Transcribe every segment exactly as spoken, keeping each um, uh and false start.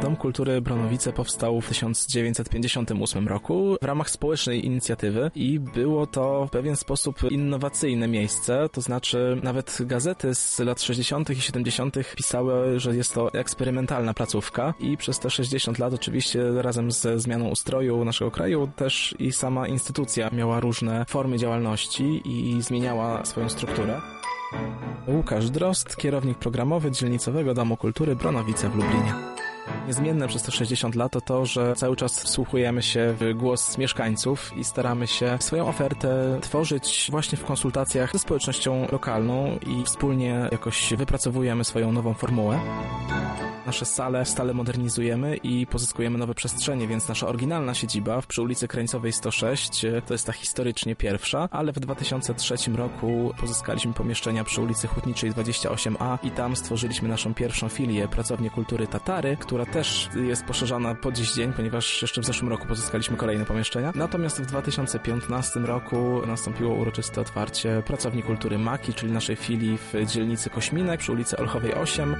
Dom Kultury Bronowice powstał w tysiąc dziewięćset pięćdziesiątym ósmym roku w ramach społecznej inicjatywy i było to w pewien sposób innowacyjne miejsce, to znaczy nawet gazety z lat sześćdziesiątych i siedemdziesiątych pisały, że jest to eksperymentalna placówka i przez te sześćdziesiąt lat oczywiście razem ze zmianą ustroju naszego kraju też i sama instytucja miała różne formy działalności i zmieniała swoją strukturę. Łukasz Drozd, kierownik programowy Dzielnicowego Domu Kultury Bronowice w Lublinie. Niezmienne przez te sześćdziesiąt lat to to, że cały czas wsłuchujemy się w głos mieszkańców i staramy się swoją ofertę tworzyć właśnie w konsultacjach ze społecznością lokalną i wspólnie jakoś wypracowujemy swoją nową formułę. Nasze sale stale modernizujemy i pozyskujemy nowe przestrzenie, więc nasza oryginalna siedziba w przy ulicy Krańcowej sto sześć to jest ta historycznie pierwsza, ale w dwa tysiące trzecim roku pozyskaliśmy pomieszczenia przy ulicy Hutniczej dwadzieścia osiem a i tam stworzyliśmy naszą pierwszą filię, Pracownię Kultury Tatary, która też jest poszerzana po dziś dzień, ponieważ jeszcze w zeszłym roku pozyskaliśmy kolejne pomieszczenia. Natomiast w dwa tysiące piętnastym roku nastąpiło uroczyste otwarcie Pracowni Kultury Maki, czyli naszej filii w dzielnicy Kośminek przy ulicy Olchowej osiem.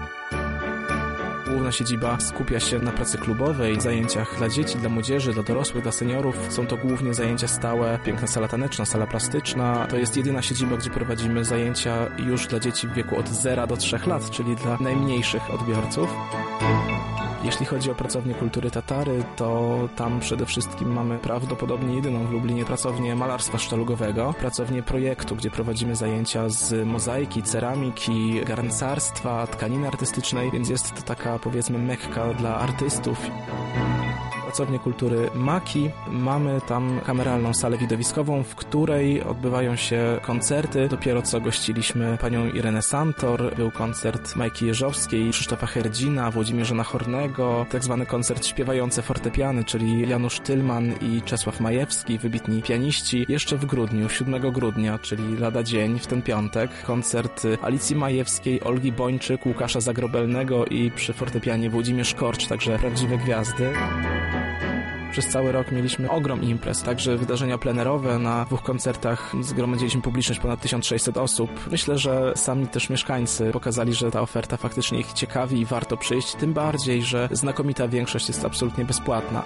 Główna siedziba skupia się na pracy klubowej, zajęciach dla dzieci, dla młodzieży, dla dorosłych, dla seniorów. Są to głównie zajęcia stałe, piękna sala taneczna, sala plastyczna. To jest jedyna siedziba, gdzie prowadzimy zajęcia już dla dzieci w wieku od zera do trzech lat, czyli dla najmniejszych odbiorców. Jeśli chodzi o Pracownię Kultury Tatary, to tam przede wszystkim mamy prawdopodobnie jedyną w Lublinie pracownię malarstwa sztalugowego, pracownię projektu, gdzie prowadzimy zajęcia z mozaiki, ceramiki, garncarstwa, tkaniny artystycznej, więc jest to taka, powiedzmy, mekka dla artystów. Pracownię Kultury Maki. Mamy tam kameralną salę widowiskową, w której odbywają się koncerty. Dopiero co gościliśmy panią Irenę Santor, był koncert Majki Jeżowskiej, Krzysztofa Herdzina, Włodzimierza Nachornego, tak zwany koncert Śpiewające fortepiany, czyli Janusz Tylman i Czesław Majewski, wybitni pianiści. Jeszcze w grudniu, siódmego grudnia, czyli lada dzień, w ten piątek, koncert Alicji Majewskiej, Olgi Bończyk, Łukasza Zagrobelnego i przy fortepianie Włodzimierz Korcz, także prawdziwe gwiazdy. Przez cały rok mieliśmy ogrom imprez, także wydarzenia plenerowe. Na dwóch koncertach zgromadziliśmy publiczność ponad tysiąc sześćset osób. Myślę, że sami też mieszkańcy pokazali, że ta oferta faktycznie ich ciekawi i warto przyjść, tym bardziej, że znakomita większość jest absolutnie bezpłatna.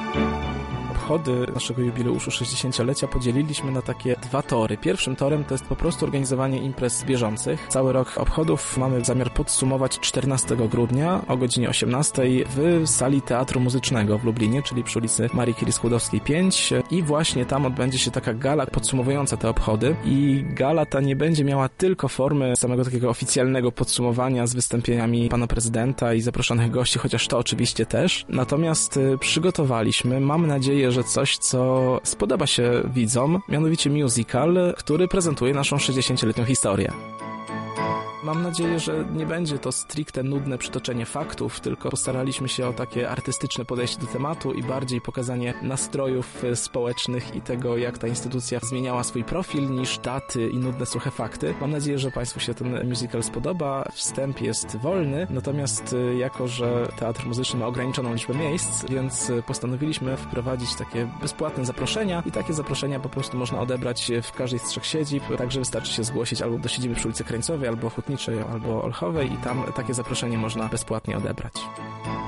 Obchody naszego jubileuszu sześćdziesięciolecia podzieliliśmy na takie dwa tory. Pierwszym torem to jest po prostu organizowanie imprez bieżących. Cały rok obchodów mamy zamiar podsumować czternastego grudnia o godzinie osiemnastej w sali Teatru Muzycznego w Lublinie, czyli przy ulicy Marii Curie-Skłodowskiej pięć i właśnie tam odbędzie się taka gala podsumowująca te obchody i gala ta nie będzie miała tylko formy samego takiego oficjalnego podsumowania z wystąpieniami pana prezydenta i zaproszonych gości, chociaż to oczywiście też. Natomiast przygotowaliśmy, mamy nadzieję, że coś, co spodoba się widzom, mianowicie musical, który prezentuje naszą sześćdziesięcioletnią historię. Mam nadzieję, że nie będzie to stricte nudne przytoczenie faktów, tylko postaraliśmy się o takie artystyczne podejście do tematu i bardziej pokazanie nastrojów społecznych i tego, jak ta instytucja zmieniała swój profil, niż daty i nudne suche fakty. Mam nadzieję, że Państwu się ten musical spodoba. Wstęp jest wolny, natomiast jako, że Teatr Muzyczny ma ograniczoną liczbę miejsc, więc postanowiliśmy wprowadzić takie bezpłatne zaproszenia i takie zaproszenia po prostu można odebrać w każdej z trzech siedzib, także wystarczy się zgłosić albo do siedziby przy ulicy Krańcowej, albo Hutniczej, albo Olchowej i tam takie zaproszenie można bezpłatnie odebrać.